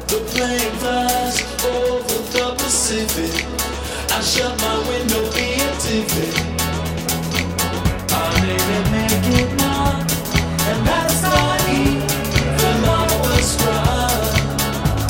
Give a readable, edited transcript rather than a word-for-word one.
The plane flies over the Pacific. I shut my window, being TV. I made it.